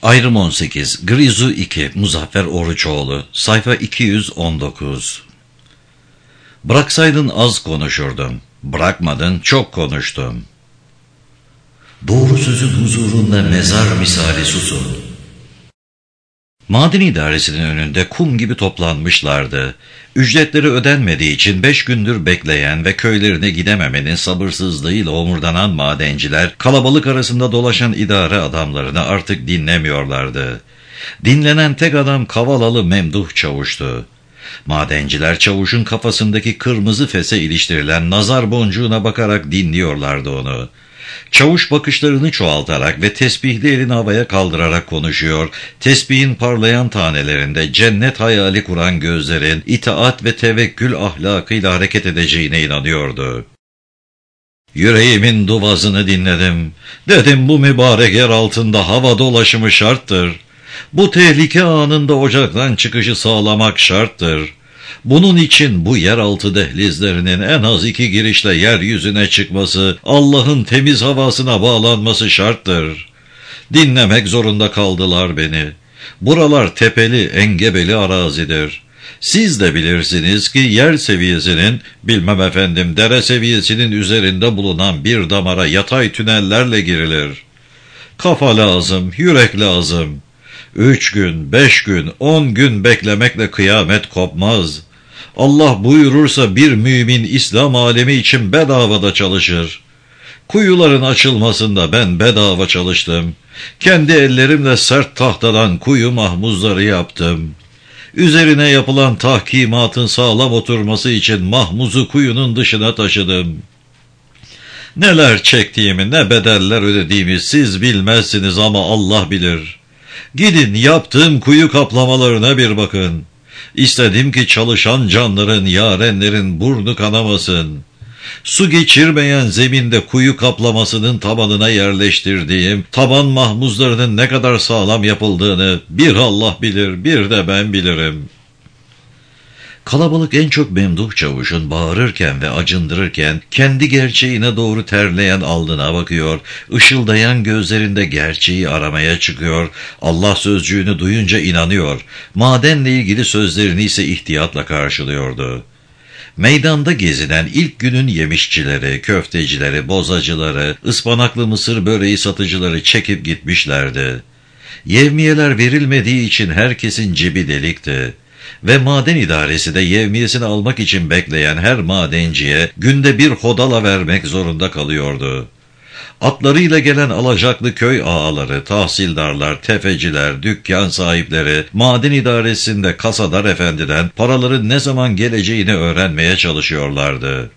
Ayrım 18, Grizu 2, Muzaffer Oruçoğlu, sayfa 219. Bıraksaydın az konuşurdum, bırakmadın çok konuştum. Doğru sözün huzurunda mezar misali susun. Maden idaresinin önünde kum gibi toplanmışlardı. Ücretleri ödenmediği için 5 gündür bekleyen ve köylerine gidememenin sabırsızlığıyla homurdanan madenciler, kalabalık arasında dolaşan idare adamlarını artık dinlemiyorlardı. Dinlenen tek adam Kavalalı Memduh Çavuş'tu. Madenciler Çavuş'un kafasındaki kırmızı fese iliştirilen nazar boncuğuna bakarak dinliyorlardı onu. Çavuş bakışlarını çoğaltarak ve tesbihli elini havaya kaldırarak konuşuyor, tesbihin parlayan tanelerinde cennet hayali kuran gözlerin itaat ve tevekkül ahlakıyla hareket edeceğine inanıyordu. Yüreğimin duvazını dinledim. Dedim bu mübarek yer altında hava dolaşımı şarttır. Bu tehlike anında ocaktan çıkışı sağlamak şarttır. Bunun için bu yeraltı dehlizlerinin en az 2 girişle yeryüzüne çıkması, Allah'ın temiz havasına bağlanması şarttır. Dinlemek zorunda kaldılar beni. Buralar tepeli, engebeli arazidir. Siz de bilirsiniz ki yer seviyesinin, bilmem efendim dere seviyesinin üzerinde bulunan bir damara yatay tünellerle girilir. Kafa lazım, yürek lazım. 3 gün, 5 gün, 10 gün beklemekle kıyamet kopmaz. Allah buyurursa bir mümin İslam alemi için bedavada çalışır. Kuyuların açılmasında ben bedava çalıştım. Kendi ellerimle sert tahtadan kuyu mahmuzları yaptım. Üzerine yapılan tahkimatın sağlam oturması için mahmuzu kuyunun dışına taşıdım. Neler çektiğimi, ne bedeller ödediğimi siz bilmezsiniz ama Allah bilir. Gidin yaptığım kuyu kaplamalarına bir bakın. İstedim ki çalışan canların, yarenlerin burnu kanamasın. Su geçirmeyen zeminde kuyu kaplamasının tabanına yerleştirdiğim taban mahmuzlarının ne kadar sağlam yapıldığını bir Allah bilir, bir de ben bilirim. Kalabalık en çok Memduh Çavuş'un bağırırken ve acındırırken kendi gerçeğine doğru terleyen alnına bakıyor, ışıldayan gözlerinde gerçeği aramaya çıkıyor, Allah sözcüğünü duyunca inanıyor, madenle ilgili sözlerini ise ihtiyatla karşılıyordu. Meydanda gezinen ilk günün yemişçileri, köftecileri, bozacıları, ıspanaklı mısır böreği satıcıları çekip gitmişlerdi. Yevmiyeler verilmediği için herkesin cebi delikti. Ve maden idaresi de yevmiyesini almak için bekleyen her madenciye günde bir hodala vermek zorunda kalıyordu. Atlarıyla gelen alacaklı köy ağaları, tahsildarlar, tefeciler, dükkan sahipleri, maden idaresinde kasadar efendiden paraların ne zaman geleceğini öğrenmeye çalışıyorlardı.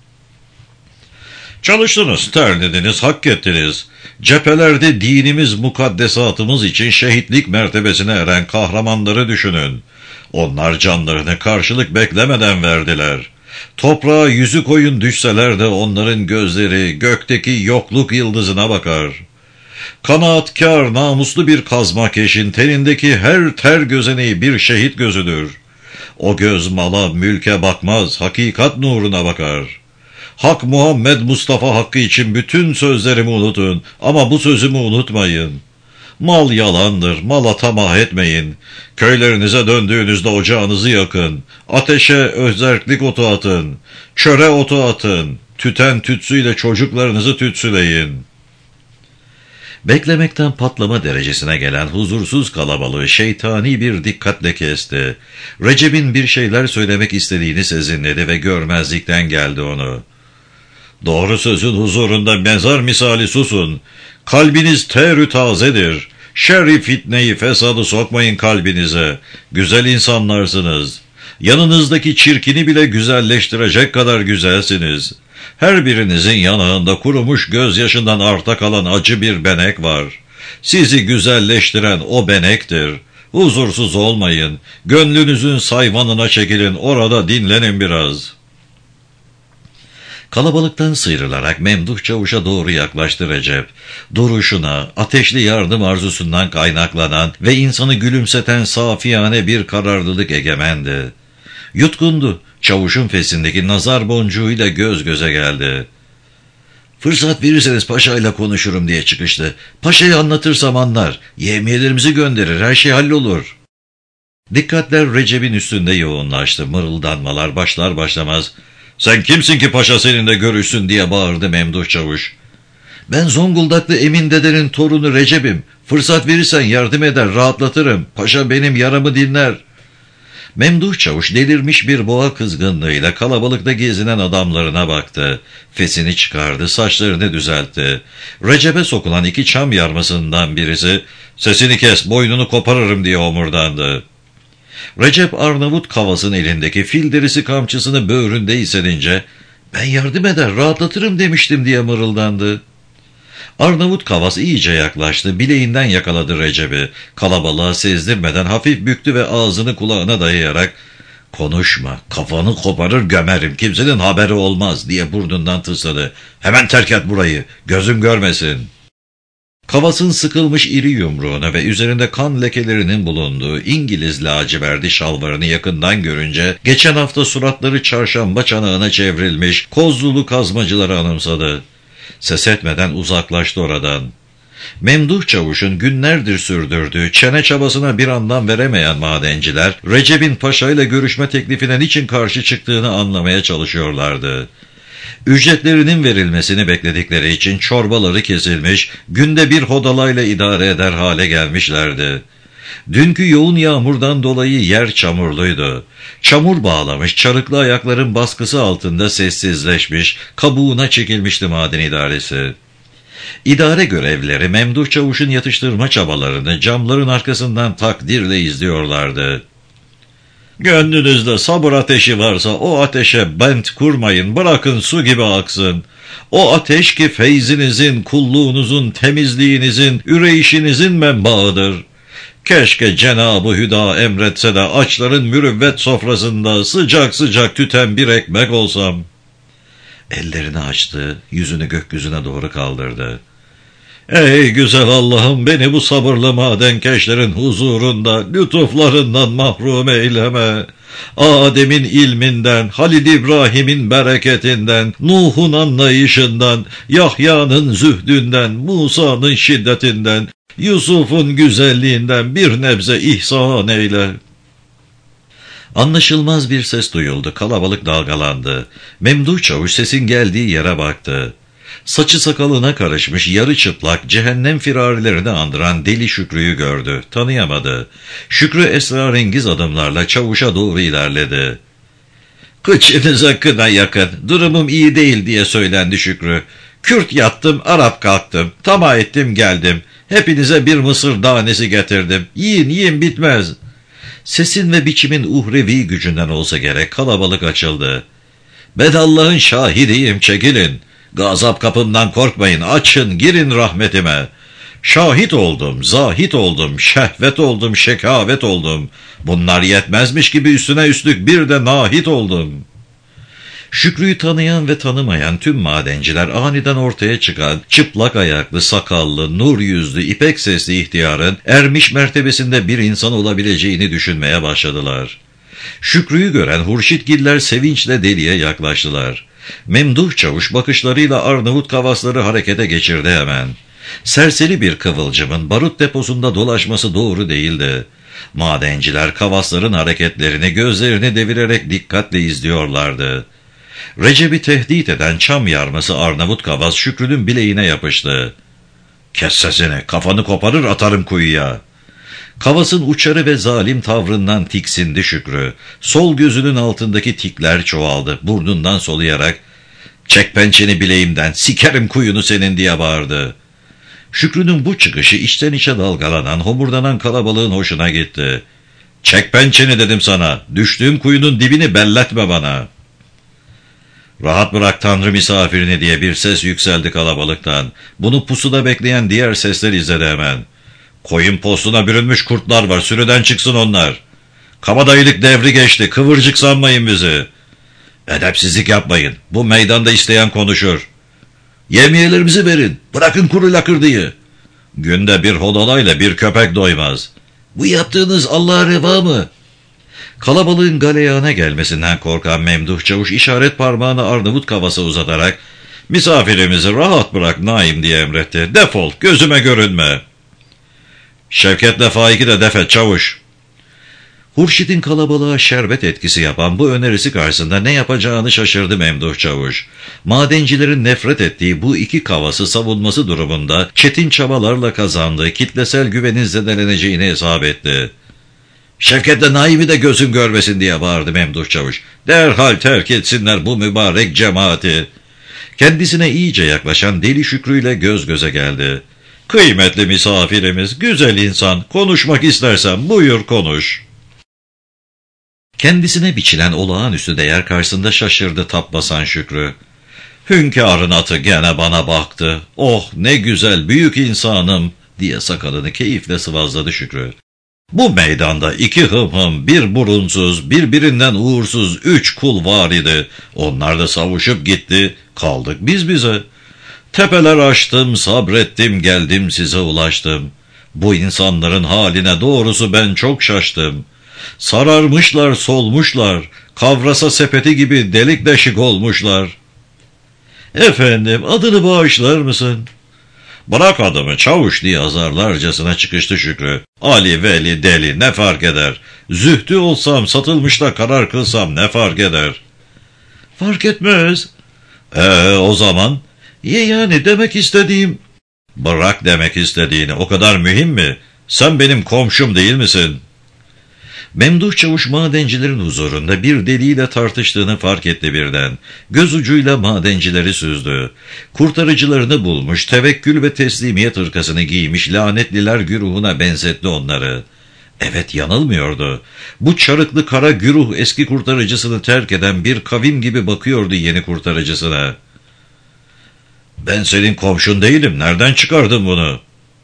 Çalıştınız, terlediniz, hak ettiniz. Cephelerde dinimiz, mukaddesatımız için şehitlik mertebesine eren kahramanları düşünün. Onlar canlarını karşılık beklemeden verdiler. Toprağa yüzü koyun düşseler de onların gözleri gökteki yokluk yıldızına bakar. Kanaatkar, namuslu bir kazmakeşin tenindeki her ter gözeneği bir şehit gözüdür. O göz mala, mülke bakmaz, hakikat nuruna bakar. Hak Muhammed Mustafa hakkı için bütün sözlerimi unutun ama bu sözümü unutmayın. Mal yalandır, mala tamah etmeyin. Köylerinize döndüğünüzde ocağınızı yakın. Ateşe özerklik otu atın. Çöre otu atın. Tüten tütsüyle çocuklarınızı tütsüleyin. Beklemekten patlama derecesine gelen huzursuz kalabalığı şeytani bir dikkatle kesti. Recep'in bir şeyler söylemek istediğini sezinledi ve görmezlikten geldi onu. Doğru sözün huzurunda mezar misali susun. Kalbiniz terü tazedir. Şerri fitneyi fesadı sokmayın kalbinize. Güzel insanlarsınız. Yanınızdaki çirkini bile güzelleştirecek kadar güzelsiniz. Her birinizin yanağında kurumuş gözyaşından arta kalan acı bir benek var. Sizi güzelleştiren o benektir. Huzursuz olmayın. Gönlünüzün sayvanına çekilin, orada dinlenin biraz. Kalabalıktan sıyrılarak Memduh Çavuş'a doğru yaklaştı Recep. Duruşuna, ateşli yardım arzusundan kaynaklanan ve insanı gülümseten safiyane bir kararlılık egemendi. Yutkundu, Çavuş'un fesindeki nazar boncuğuyla göz göze geldi. Fırsat verirseniz paşayla konuşurum diye çıkıştı. Paşa'ya anlatırsam anlar. Yevmiyelerimizi gönderir, her şey hallolur. Dikkatler Recep'in üstünde yoğunlaştı. Mırıldanmalar başlar başlamaz. Sen kimsin ki paşa seninle görüşsün diye bağırdı Memduh Çavuş. Ben Zonguldaklı Emin dedenin torunu Recep'im. Fırsat verirsen yardım eder, rahatlatırım. Paşa benim yaramı dinler. Memduh Çavuş delirmiş bir boğa kızgınlığıyla kalabalıkta gezinen adamlarına baktı. Fesini çıkardı, saçlarını düzeltti. Recep'e sokulan 2 çam yarmasından birisi, "Sesini kes, boynunu koparırım" diye homurdandı. Recep Arnavut Kavas'ın elindeki fil derisi kamçısını böğründe hissedince, "Ben yardım eder, rahatlatırım demiştim" diye mırıldandı. Arnavut Kavas iyice yaklaştı, bileğinden yakaladı Recep'i. Kalabalığa sezdirmeden hafif büktü ve ağzını kulağına dayayarak, "Konuşma, kafanı koparır gömerim, kimsenin haberi olmaz" diye burnundan tısladı. "Hemen terk et burayı, gözüm görmesin." Kavas'ın sıkılmış iri yumruğuna ve üzerinde kan lekelerinin bulunduğu İngiliz laciverdi şalvarını yakından görünce, geçen hafta suratları çarşamba çanağına çevrilmiş Kozlulu kazmacıları anımsadı. Ses etmeden uzaklaştı oradan. Memduh Çavuş'un günlerdir sürdürdüğü çene çabasına bir anlam veremeyen madenciler, Recep'in paşayla görüşme teklifine niçin karşı çıktığını anlamaya çalışıyorlardı. Ücretlerinin verilmesini bekledikleri için çorbaları kesilmiş, günde bir hodalayla idare eder hale gelmişlerdi. Dünkü yoğun yağmurdan dolayı yer çamurluydu. Çamur bağlamış, çarıklı ayakların baskısı altında sessizleşmiş, kabuğuna çekilmişti maden idaresi. İdare görevlileri Memduh Çavuş'un yatıştırma çabalarını camların arkasından takdirle izliyorlardı. "Gönlünüzde sabır ateşi varsa o ateşe bent kurmayın, bırakın su gibi aksın. O ateş ki feyzinizin, kulluğunuzun, temizliğinizin, üreyişinizin menbaıdır. Keşke Cenab-ı Hüda emretse de açların mürüvvet sofrasında sıcak sıcak tüten bir ekmek olsam." Ellerini açtı, yüzünü gökyüzüne doğru kaldırdı. "Ey güzel Allah'ım, beni bu sabırlı madenkeşlerin huzurunda lütuflarından mahrum eyleme. Adem'in ilminden, Halil İbrahim'in bereketinden, Nuh'un anlayışından, Yahya'nın zühdünden, Musa'nın şiddetinden, Yusuf'un güzelliğinden bir nebze ihsan eyle." Anlaşılmaz bir ses duyuldu, kalabalık dalgalandı. Memduh Çavuş sesin geldiği yere baktı. Saçı sakalına karışmış, yarı çıplak, cehennem firarilerini andıran Deli Şükrü'yü gördü, tanıyamadı. Şükrü esrarengiz adımlarla Çavuş'a doğru ilerledi. "Kıçınıza kına yakın, durumum iyi değil" diye söylendi Şükrü. "Kürt yattım, Arap kalktım, tamah ettim geldim. Hepinize bir mısır tanesi getirdim. Yiyin yiyin bitmez." Sesin ve biçimin uhrevi gücünden olsa gerek kalabalık açıldı. "Ben Allah'ın şahidiyim, çekilin. Gazap kapımdan korkmayın, açın, girin rahmetime. Şahit oldum, zahit oldum, şehvet oldum, şekavet oldum. Bunlar yetmezmiş gibi üstüne üstlük bir de nahit oldum." Şükrü'yü tanıyan ve tanımayan tüm madenciler aniden ortaya çıkan, çıplak ayaklı, sakallı, nur yüzlü, ipek sesli ihtiyarın ermiş mertebesinde bir insan olabileceğini düşünmeye başladılar. Şükrü'yü gören Hurşitgiller sevinçle Deli'ye yaklaştılar. Memduh Çavuş bakışlarıyla Arnavut Kavasları harekete geçirdi hemen. Serseri bir kıvılcımın barut deposunda dolaşması doğru değildi. Madenciler Kavasların hareketlerini gözlerini devirerek dikkatle izliyorlardı. Recep'i tehdit eden çam yarması Arnavut Kavas Şükrü'nün bileğine yapıştı. "Kes sesini, kafanı koparır atarım kuyuya." Kavas'ın uçarı ve zalim tavrından tiksindi Şükrü. Sol gözünün altındaki tikler çoğaldı. Burnundan soluyarak, "Çek pençeni bileğimden, sikerim kuyunu senin" diye bağırdı. Şükrü'nün bu çıkışı içten içe dalgalanan, homurdanan kalabalığın hoşuna gitti. "Çek pençeni dedim sana, düştüğüm kuyunun dibini belletme bana." "Rahat bırak Tanrı misafirini" diye bir ses yükseldi kalabalıktan. Bunu pusuda bekleyen diğer sesler izledi hemen. "Koyun postuna bürünmüş kurtlar var, sürüden çıksın onlar. Kabadayılık devri geçti, kıvırcık sanmayın bizi. Edepsizlik yapmayın, bu meydanda isteyen konuşur. Yemiyelerimizi verin, bırakın kuru lakırdıyı. Günde bir hodalayla bir köpek doymaz. Bu yaptığınız Allah'a reva mı?" Kalabalığın galeyana gelmesinden korkan Memduh Çavuş işaret parmağını Arnavut Kavas'a uzatarak, Misafirimizi rahat bırak Naim diye emretti. Defol, gözüme görünme. Şevket'le Faik'i de defet çavuş. Hurşit'in kalabalığa şerbet etkisi yapan bu önerisi karşısında ne yapacağını şaşırdı Memduh Çavuş. Madencilerin nefret ettiği bu iki kavası savunması durumunda çetin çabalarla kazandığı kitlesel güvenin zedeleneceğini hesap etti. Şevket'le Naim'i de gözüm görmesin diye bağırdı Memduh Çavuş. Derhal terk etsinler bu mübarek cemaati. Kendisine iyice yaklaşan Deli Şükrü ile göz göze geldi. Kıymetli misafirimiz, güzel insan, konuşmak istersen buyur konuş. Kendisine biçilen olağanüstü değer karşısında şaşırdı tap basan Şükrü. Hünkârın atı gene bana baktı. Oh ne güzel büyük insanım diye sakalını keyifle sıvazladı Şükrü. Bu meydanda iki hımhım, bir burunsuz, birbirinden uğursuz 3 kul var idi. Onlar da savuşup gitti, kaldık biz bize. Tepeler aştım, sabrettim, geldim size ulaştım. Bu insanların haline doğrusu ben çok şaştım. Sararmışlar, solmuşlar, kavrasa sepeti gibi delik deşik olmuşlar. Efendim, adını bağışlar mısın? Bırak adımı çavuş diye azarlarcasına çıkıştı Şükrü. Ali, Veli, Deli ne fark eder? Zühtü olsam, satılmış da karar kılsam ne fark eder? Fark etmez. O zaman? Yani demek istediğim... Bırak demek istediğini, o kadar mühim mi? Sen benim komşum değil misin? Memduh Çavuş madencilerin huzurunda bir deliyle tartıştığını fark etti birden. Göz ucuyla madencileri süzdü. Kurtarıcılarını bulmuş, tevekkül ve teslimiyet hırkasını giymiş lanetliler güruhuna benzetti onları. Evet, yanılmıyordu. Bu çarıklı kara güruh eski kurtarıcısını terk eden bir kavim gibi bakıyordu yeni kurtarıcısına. Ben senin komşun değilim, nereden çıkardın bunu?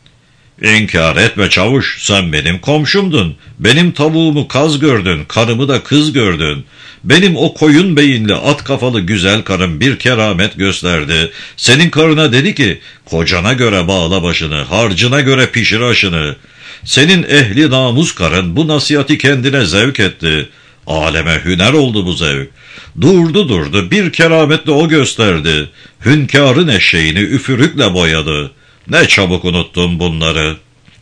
İnkar etme çavuş, sen benim komşumdun. Benim tavuğumu kaz gördün, karımı da kız gördün. Benim o koyun beyinli at kafalı güzel karım bir keramet gösterdi. Senin karına dedi ki, kocana göre bağla başını, harcına göre pişir aşını. Senin ehli namus karın bu nasihati kendine zevk etti. Aleme hüner oldu bu zevk. Durdu, bir kerametle o gösterdi. Hünkârın eşeğini üfürükle boyadı. Ne çabuk unuttum bunları.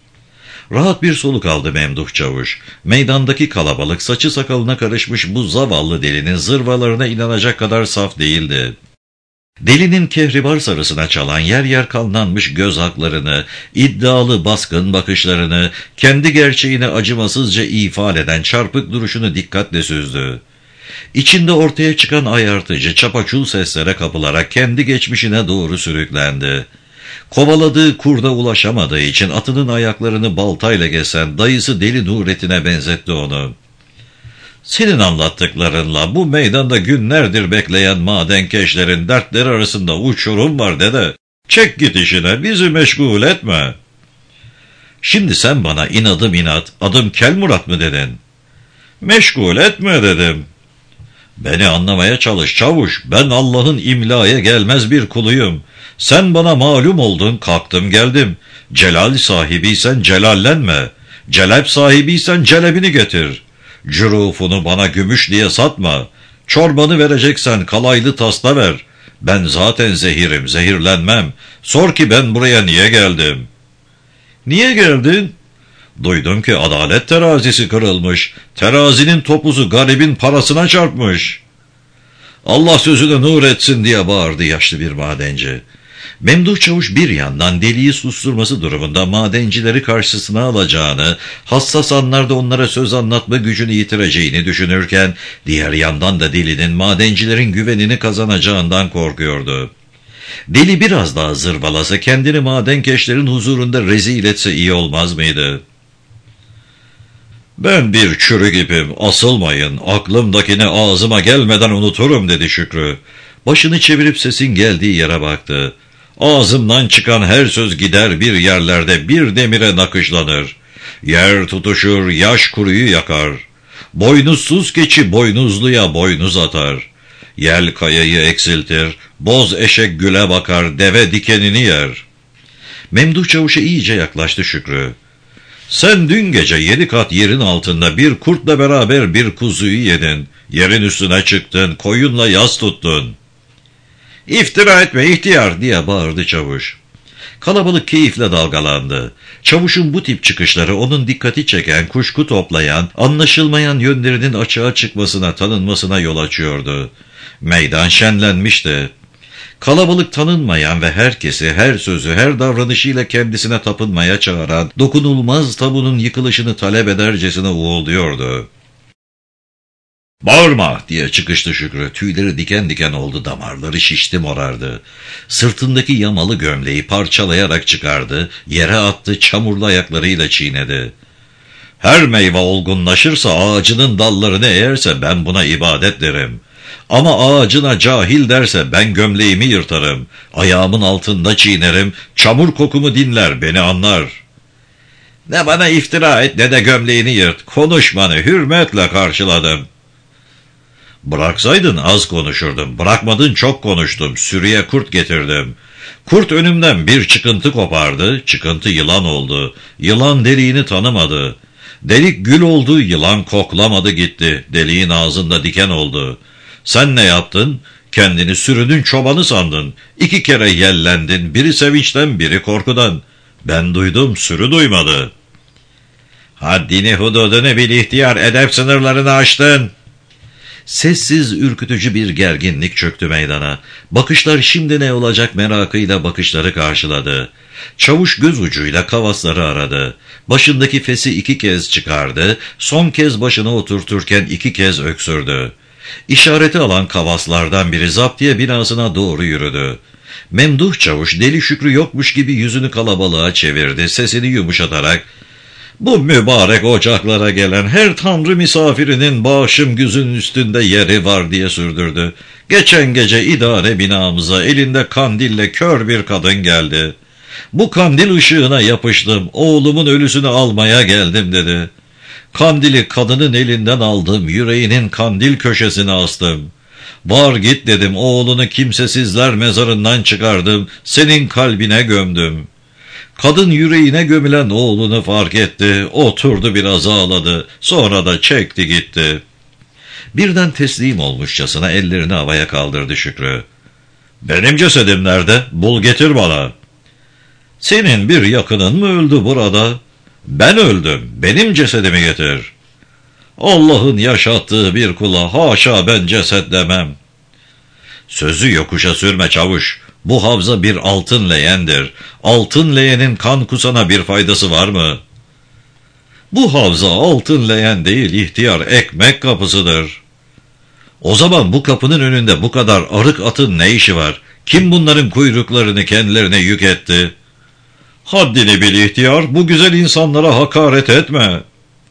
Rahat bir soluk aldı Memduh Çavuş. Meydandaki kalabalık saçı sakalına karışmış bu zavallı delinin zırvalarına inanacak kadar saf değildi. Delinin kehribar sarısına çalan yer yer kanlanmış göz haklarını, iddialı baskın bakışlarını, kendi gerçeğini acımasızca ifade eden çarpık duruşunu dikkatle süzdü. İçinde ortaya çıkan ayartıcı, çapaçul seslere kapılarak kendi geçmişine doğru sürüklendi. Kovaladığı kurda ulaşamadığı için atının ayaklarını baltayla kesen dayısı Deli Nurettin'e benzetti onu. Senin anlattıklarınla bu meydanda günlerdir bekleyen madenkeşlerin dertleri arasında uçurum var dede. Çek git işine, bizi meşgul etme. Şimdi sen bana inadım inat, adım Kelmurat mı dedin? Meşgul etme dedim. Beni anlamaya çalış çavuş, ben Allah'ın imlaya gelmez bir kuluyum. Sen bana malum oldun, kalktım geldim. Celal sahibiysen celallenme. Celep sahibiysen celebini getir. Cürufunu bana gümüş diye satma. Çorbanı vereceksen kalaylı tasla ver. Ben zaten zehirim, zehirlenmem. Sor ki ben buraya niye geldim? Niye geldin? Duydum ki adalet terazisi kırılmış. Terazinin topuzu garibin parasına çarpmış. Allah sözüne nur etsin diye bağırdı yaşlı bir madenci. Memduh Çavuş bir yandan deliyi susturması durumunda madencileri karşısına alacağını, hassas anlarda onlara söz anlatma gücünü yitireceğini düşünürken, diğer yandan da delinin madencilerin güvenini kazanacağından korkuyordu. Deli biraz daha zırvalasa kendini madenkeşlerin huzurunda rezil etse iyi olmaz mıydı? Ben bir çürük ipim, asılmayın, aklımdakini ağzıma gelmeden unuturum dedi Şükrü. Başını çevirip sesin geldiği yere baktı. Ağzımdan çıkan her söz gider bir yerlerde bir demire nakışlanır. Yer tutuşur, yaş kuruyu yakar. Boynuzsuz keçi boynuzluya boynuz atar. Yel kayayı eksiltir, boz eşek güle bakar, deve dikenini yer. Memduh Çavuş'a iyice yaklaştı Şükrü. Sen dün gece 7 kat yerin altında bir kurtla beraber bir kuzuyu yedin. Yerin üstüne çıktın, koyunla yas tuttun. "İftira etme ihtiyar!" diye bağırdı çavuş. Kalabalık keyifle dalgalandı. Çavuşun bu tip çıkışları onun dikkati çeken, kuşku toplayan, anlaşılmayan yönlerinin açığa çıkmasına, tanınmasına yol açıyordu. Meydan şenlenmişti. Kalabalık tanınmayan ve herkesi, her sözü, her davranışıyla kendisine tapınmaya çağıran, dokunulmaz tabunun yıkılışını talep edercesine uğulduyordu. "Bağırma!" diye çıkıştı Şükrü. Tüyleri diken diken oldu, damarları şişti, morardı. Sırtındaki yamalı gömleği parçalayarak çıkardı, yere attı, çamurlu ayaklarıyla çiğnedi. "Her meyve olgunlaşırsa, ağacının dallarını eğerse ben buna ibadet derim. Ama ağacına cahil derse ben gömleğimi yırtarım, ayağımın altında çiğnerim, çamur kokumu dinler, beni anlar. Ne bana iftira et ne de gömleğini yırt, konuşmanı hürmetle karşıladım." "Bıraksaydın az konuşurdum, bırakmadın çok konuştum, sürüye kurt getirdim. Kurt önümden bir çıkıntı kopardı, çıkıntı yılan oldu, yılan deliğini tanımadı. Delik gül oldu, yılan koklamadı gitti, deliğin ağzında diken oldu. Sen ne yaptın? Kendini sürünün çobanı sandın, 2 kere yellendin, biri sevinçten biri korkudan. Ben duydum, sürü duymadı." "Haddini hududunu bil ihtiyar, edep sınırlarını aştın." Sessiz, ürkütücü bir gerginlik çöktü meydana. Bakışlar şimdi ne olacak merakıyla bakışları karşıladı. Çavuş göz ucuyla kavasları aradı. Başındaki fesi 2 kez çıkardı, son kez başına oturturken 2 kez öksürdü. İşareti alan kavaslardan biri zaptiye binasına doğru yürüdü. Memduh çavuş deli Şükrü yokmuş gibi yüzünü kalabalığa çevirdi, sesini yumuşatarak, "Bu mübarek ocaklara gelen her tanrı misafirinin başım güzün üstünde yeri var," diye sürdürdü. "Geçen gece idare binamıza elinde kandille kör bir kadın geldi. Bu kandil ışığına yapıştım, oğlumun ölüsünü almaya geldim," dedi. "Kandili kadının elinden aldım, yüreğinin kandil köşesine astım. Var git dedim, oğlunu kimsesizler mezarından çıkardım, senin kalbine gömdüm." Kadın yüreğine gömülen oğlunu fark etti, oturdu biraz ağladı, sonra da çekti gitti. Birden teslim olmuşçasına ellerini havaya kaldırdı Şükrü. "Benim cesedim nerede? Bul getir bana." "Senin bir yakının mı öldü burada?" "Ben öldüm, benim cesedimi getir." "Allah'ın yaşattığı bir kula haşa ben ceset demem." "Sözü yokuşa sürme çavuş. Bu havza bir altın leğendir. Altın leğenin kan kusana bir faydası var mı?" "Bu havza altın leğen değil ihtiyar, ekmek kapısıdır." "O zaman bu kapının önünde bu kadar arık atın ne işi var? Kim bunların kuyruklarını kendilerine yük etti?" "Haddini bil ihtiyar, bu güzel insanlara hakaret etme."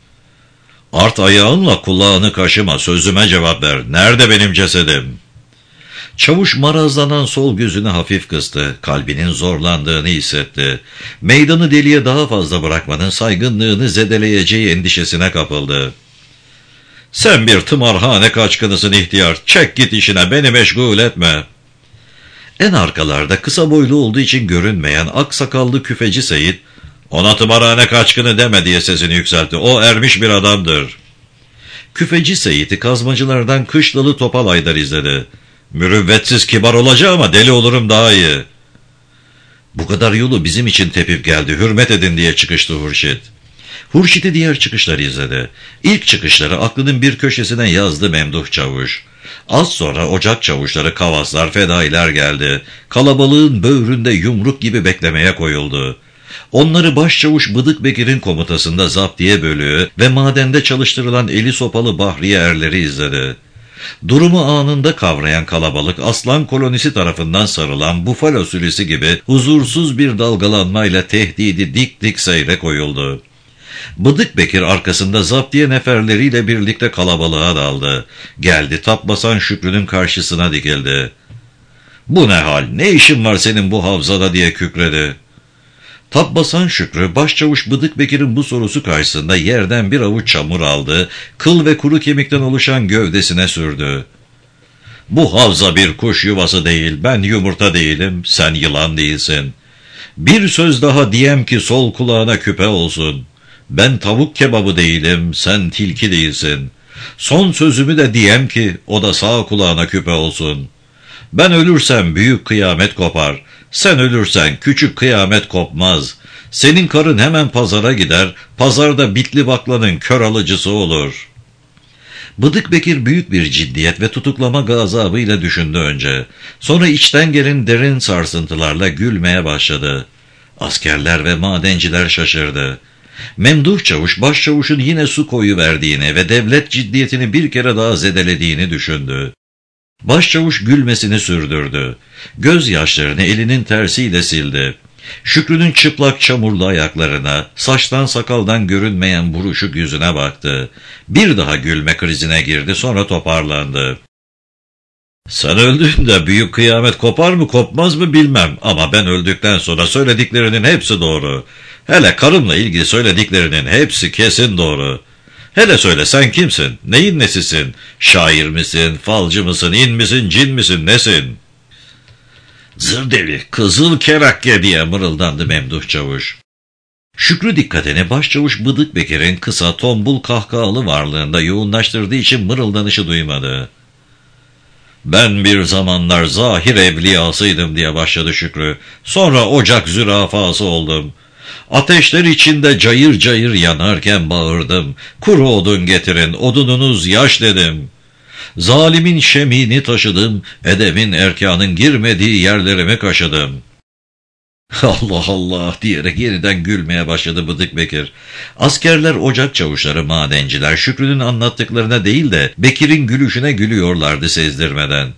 "Art ayağınla kulağını kaşıma, sözüme cevap ver. Nerede benim cesedim?" Çavuş marazlanan sol gözünü hafif kıstı, kalbinin zorlandığını hissetti. Meydanı deliye daha fazla bırakmanın saygınlığını zedeleyeceği endişesine kapıldı. "Sen bir tımarhane kaçkınısın ihtiyar, çek git işine, beni meşgul etme." En arkalarda kısa boylu olduğu için görünmeyen aksakallı küfeci Seyit, "Ona tımarhane kaçkını deme," diye sesini yükseltti, "o ermiş bir adamdır." Küfeci Seyit'i kazmacılardan kışlalı topal Aydar izledi. "Mürüvvetsiz kibar olacağıma deli olurum daha iyi." "Bu kadar yolu bizim için tepip geldi, hürmet edin," diye çıkıştı Hurşit. Hurşit'i diğer çıkışları izledi. İlk çıkışları aklının bir köşesine yazdı Memduh çavuş. Az sonra ocak çavuşları, kavaslar, fedailer geldi. Kalabalığın böğründe yumruk gibi beklemeye koyuldu. Onları başçavuş Bıdık Bekir'in komutasında zaptiye bölüğü ve madende çalıştırılan eli sopalı bahriye erleri izledi. Durumu anında kavrayan kalabalık, aslan kolonisi tarafından sarılan bufalo sürüsü gibi huzursuz bir dalgalanmayla tehdidi dik dik seyre koyuldu. Bıdık Bekir arkasında zaptiye neferleriyle birlikte kalabalığa daldı. Geldi, tap basan Şükrü'nün karşısına dikildi. "Bu ne hal, ne işin var senin bu havzada?" diye kükredi. Tap basan Şükrü, başçavuş Bıdık Bekir'in bu sorusu karşısında yerden bir avuç çamur aldı, kıl ve kuru kemikten oluşan gövdesine sürdü. "Bu havza bir kuş yuvası değil, ben yumurta değilim, sen yılan değilsin. Bir söz daha diyem ki sol kulağına küpe olsun. Ben tavuk kebabı değilim, sen tilki değilsin. Son sözümü de diyem ki o da sağ kulağına küpe olsun. Ben ölürsem büyük kıyamet kopar. Sen ölürsen küçük kıyamet kopmaz. Senin karın hemen pazara gider, pazarda bitli baklanın kör alıcısı olur. Bıdık Bekir büyük bir ciddiyet ve tutuklama gazabıyla düşündü önce. Sonra içten gelen derin sarsıntılarla gülmeye başladı. Askerler ve madenciler şaşırdı. Memduh Çavuş, başçavuşun yine su koyuverdiğini ve devlet ciddiyetini bir kere daha zedelediğini düşündü. Başçavuş gülmesini sürdürdü. Gözyaşlarını elinin tersiyle sildi. Şükrü'nün çıplak çamurlu ayaklarına, saçtan sakaldan görünmeyen buruşuk yüzüne baktı. Bir daha gülme krizine girdi, sonra toparlandı. Sen öldüğünde büyük kıyamet kopar mı kopmaz mı bilmem ama ben öldükten sonra söylediklerinin hepsi doğru. Hele karımla ilgili söylediklerinin hepsi kesin doğru. Hele söyle, sen kimsin? Neyin nesisin? Şair misin? Falcı mısın? İn misin? Cin misin? Nesin? Zır deli, kızıl kerakke diye mırıldandı Memduh Çavuş. Şükrü dikkatini başçavuş Bıdık Bekir'in kısa tombul kahkahalı varlığında yoğunlaştırdığı için mırıldanışı duymadı. Ben bir zamanlar zahir evliyasıydım diye başladı Şükrü. Sonra ocak zürafası oldum. Ateşler içinde cayır cayır yanarken bağırdım. Kuru odun getirin, odununuz yaş dedim. Zalimin şemini taşıdım, edebin erkanın girmediği yerlerimi kaşıdım. Allah Allah diyerek yeniden gülmeye başladı Bıdık Bekir. Askerler, ocak çavuşları, madenciler Şükrü'nün anlattıklarına değil de Bekir'in gülüşüne gülüyorlardı sezdirmeden.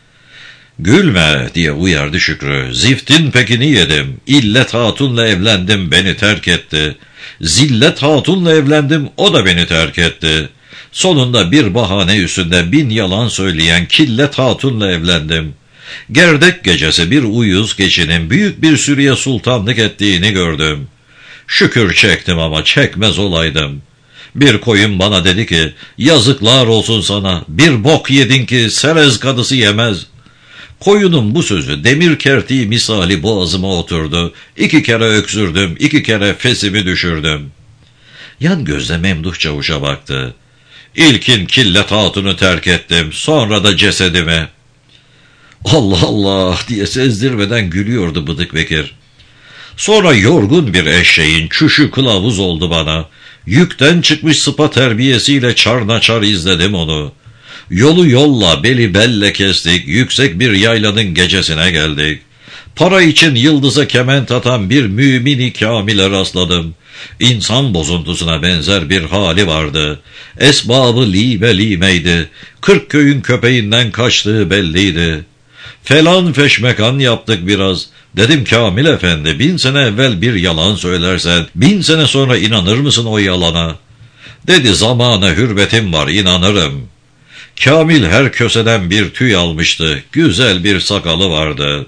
Gülme diye uyardı Şükrü. Ziftin pekini yedim. İllet hatunla evlendim, beni terk etti. Zillet hatunla evlendim, o da beni terk etti. Sonunda bir bahane üstünde 1000 yalan söyleyen killet hatunla evlendim. Gerdek gecesi bir uyuz keçinin büyük bir sürüye sultanlık ettiğini gördüm. Şükür çektim ama çekmez olaydım. Bir koyun bana dedi ki, yazıklar olsun sana, bir bok yedin ki serez kadısı yemez. Koyunun bu sözü demir kertiği misali boğazıma oturdu. 2 kere öksürdüm, 2 kere fesimi düşürdüm. Yan gözle Memduh Çavuş'a baktı. İlkin killet hatunu terk ettim, sonra da cesedimi. Allah Allah diye sezdirmeden gülüyordu Bıdık Bekir. Sonra yorgun bir eşeğin çüşü kılavuz oldu bana. Yükten çıkmış sıpa terbiyesiyle çarnaçar izledim onu. Yolu yolla, beli belle kestik, yüksek bir yaylanın gecesine geldik. Para için yıldıza kement atan bir mümini kamile rastladım. İnsan bozuntusuna benzer bir hali vardı. Esbabı lime limeydi. 40 köyün köpeğinden kaçtığı belliydi. Falan feşmekan yaptık biraz. Dedim Kamil Efendi, 1000 sene evvel bir yalan söylersen 1000 sene sonra inanır mısın o yalana? Dedi, zamana hürmetim var, inanırım. Kamil her köseden bir tüy almıştı. Güzel bir sakalı vardı.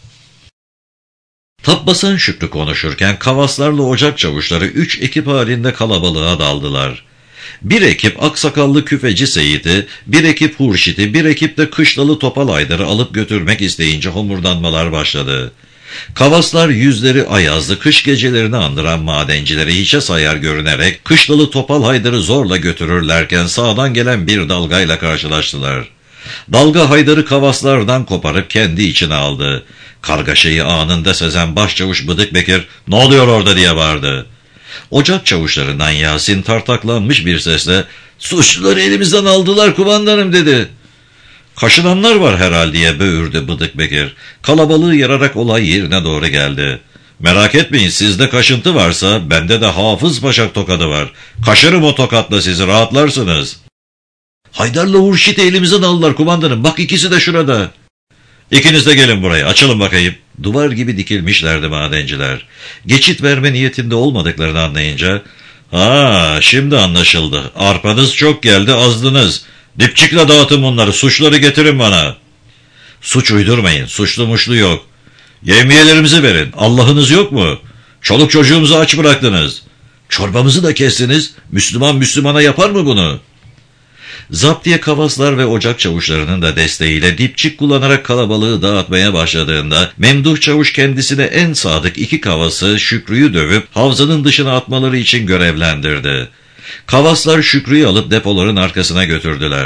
Tapbasan Şükrü konuşurken Kavaslarla ocak çavuşları 3 ekip halinde kalabalığa daldılar. Bir ekip aksakallı küfeci Seyit'i, bir ekip Hurşit'i, bir ekip de Kışlalı Topal Haydar'ı alıp götürmek isteyince homurdanmalar başladı. Kavaslar yüzleri ayazlı kış gecelerini andıran madencileri hiçe sayar görünerek Kışlalı Topal Haydar'ı zorla götürürlerken sağdan gelen bir dalgayla karşılaştılar. Dalga Haydar'ı Kavaslardan koparıp kendi içine aldı. Kargaşayı anında sezen başçavuş Bıdık Bekir, "Ne oluyor orada?" diye bağırdı. Ocak çavuşlarından Yasin tartaklanmış bir sesle, "Suçluları elimizden aldılar kumandanım," dedi. "Kaşınanlar var herhal," diye böğürdü Bıdık Bekir. Kalabalığı yararak olay yerine doğru geldi. "Merak etmeyin, sizde kaşıntı varsa bende de Hafız Paşa tokadı var. Kaşırım o tokatla sizi, rahatlarsınız." "Haydar'la Hurşit'i elimizden aldılar kumandanım, bak ikisi de şurada." "İkiniz de gelin buraya, açılın bakayım." Duvar gibi dikilmişlerdi madenciler. Geçit verme niyetinde olmadıklarını anlayınca, "Ha, şimdi anlaşıldı. Arpanız çok geldi, azdınız. Dipçikle dağıtın bunları, suçları getirin bana." "Suç uydurmayın, suçlu muşlu yok. Yevmiyelerimizi verin, Allah'ınız yok mu? Çoluk çocuğumuzu aç bıraktınız. Çorbamızı da kestiniz, Müslüman Müslümana yapar mı bunu?" Zaptiye Kavaslar ve ocak çavuşlarının da desteğiyle dipçik kullanarak kalabalığı dağıtmaya başladığında Memduh Çavuş kendisine en sadık 2 kavası Şükrü'yü dövüp havzanın dışına atmaları için görevlendirdi. Kavaslar Şükrü'yü alıp depoların arkasına götürdüler.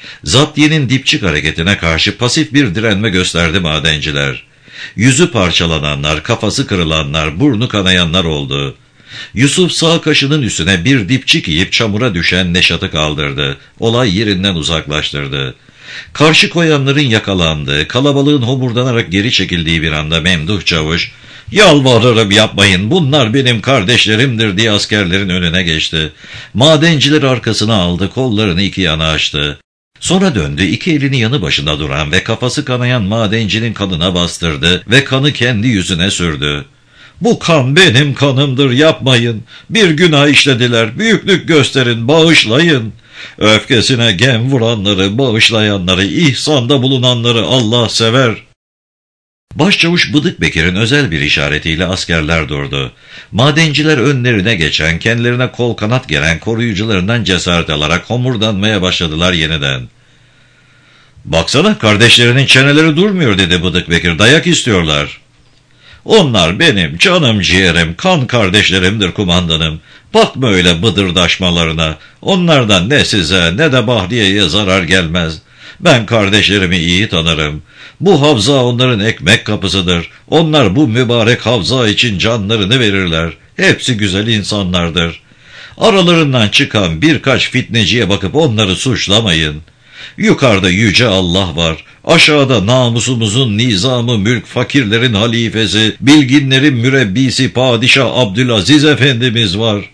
Zaptiye'nin dipçik hareketine karşı pasif bir direnme gösterdi madenciler. Yüzü parçalananlar, kafası kırılanlar, burnu kanayanlar oldu. Yusuf sağ kaşının üstüne bir dipçik yiyip çamura düşen Neşat'ı kaldırdı. Olay yerinden uzaklaştırdı. Karşı koyanların yakalandığı, kalabalığın homurdanarak geri çekildiği bir anda Memduh Çavuş, "Yalvarırım yapmayın, bunlar benim kardeşlerimdir" diye askerlerin önüne geçti. Madenciler arkasına aldı, kollarını iki yana açtı. Sonra döndü, iki elini yanı başında duran ve kafası kanayan madencinin kanına bastırdı ve kanı kendi yüzüne sürdü. "Bu kan benim kanımdır, yapmayın. Bir günah işlediler, büyüklük gösterin, bağışlayın. Öfkesine gem vuranları, bağışlayanları, ihsanda bulunanları Allah sever." Başçavuş Bıdık Bekir'in özel bir işaretiyle askerler durdu. Madenciler önlerine geçen, kendilerine kol kanat gelen koruyucularından cesaret alarak homurdanmaya başladılar yeniden. "Baksana, kardeşlerinin çeneleri durmuyor" dedi Bıdık Bekir. "Dayak istiyorlar." "Onlar benim canım ciğerim, kan kardeşlerimdir kumandanım. Bakma öyle bıdırdaşmalarına. Onlardan ne size ne de Bahriye'ye zarar gelmez. Ben kardeşlerimi iyi tanırım. Bu havza onların ekmek kapısıdır. Onlar bu mübarek havza için canlarını verirler. Hepsi güzel insanlardır. Aralarından çıkan birkaç fitneciye bakıp onları suçlamayın. Yukarıda yüce Allah var. Aşağıda namusumuzun nizamı mülk, fakirlerin halifesi, bilginlerin mürebbisi Padişah Abdülaziz Efendimiz var."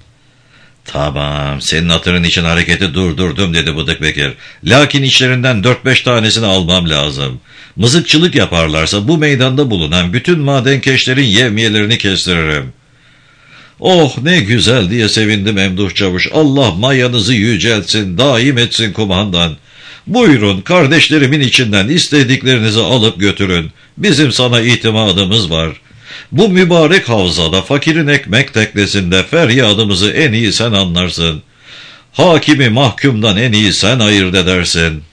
"Tamam, senin hatırın için hareketi durdurdum" dedi Bıdık Bekir. "Lakin içlerinden 4-5 tanesini almam lazım. Mızıkçılık yaparlarsa bu meydanda bulunan bütün madenkeşlerin yevmiyelerini kestiririm." "Oh ne güzel" diye sevindi Memduh Çavuş. "Allah mayanızı yüceltsin, daim etsin kumandan. Buyurun, kardeşlerimin içinden istediklerinizi alıp götürün. Bizim sana itimadımız var. Bu mübarek havzada, fakirin ekmek teknesinde feryadımızı en iyi sen anlarsın. Hakimi mahkumdan en iyi sen ayırt edersin."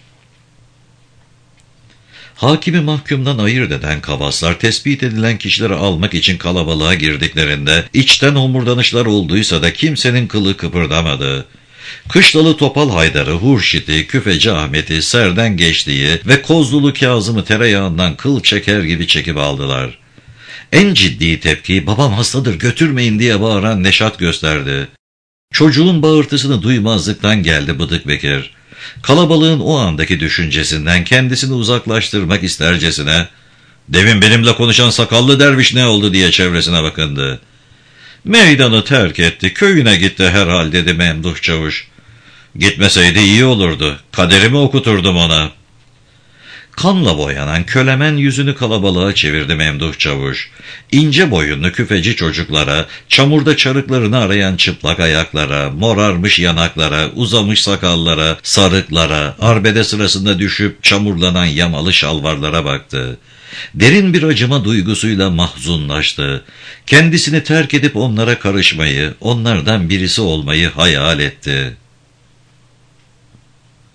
Hakimi mahkumdan ayırt eden kavaslar tespit edilen kişileri almak için kalabalığa girdiklerinde içten homurdanışlar olduysa da kimsenin kılı kıpırdamadı. Kışlalı Topal Haydar'ı, Hurşit'i, Küfeci Ahmet'i, Serden Geçtiği ve Kozlulu Kazım'ı tereyağından kıl çeker gibi çekip aldılar. En ciddi tepkiyi "Babam hastadır, götürmeyin" diye bağıran Neşat gösterdi. Çocuğun bağırtısını duymazlıktan geldi Bıdık Bekir. Kalabalığın o andaki düşüncesinden kendisini uzaklaştırmak istercesine "Demin benimle konuşan sakallı derviş ne oldu?" diye çevresine bakındı. "Meydanı terk etti, köyüne gitti herhal" dedi Memduh Çavuş. "Gitmeseydi iyi olurdu, kaderimi okuturdum ona." Kanla boyanan Kölemen yüzünü kalabalığa çevirdi Memduh Çavuş. İnce boyunlu küfeci çocuklara, çamurda çarıklarını arayan çıplak ayaklara, morarmış yanaklara, uzamış sakallara, sarıklara, arbede sırasında düşüp çamurlanan yamalı şalvarlara baktı. Derin bir acıma duygusuyla mahzunlaştı. Kendisini terk edip onlara karışmayı, onlardan birisi olmayı hayal etti.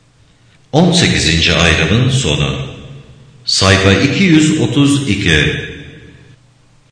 18. ayrımın sonu. Sayfa 232.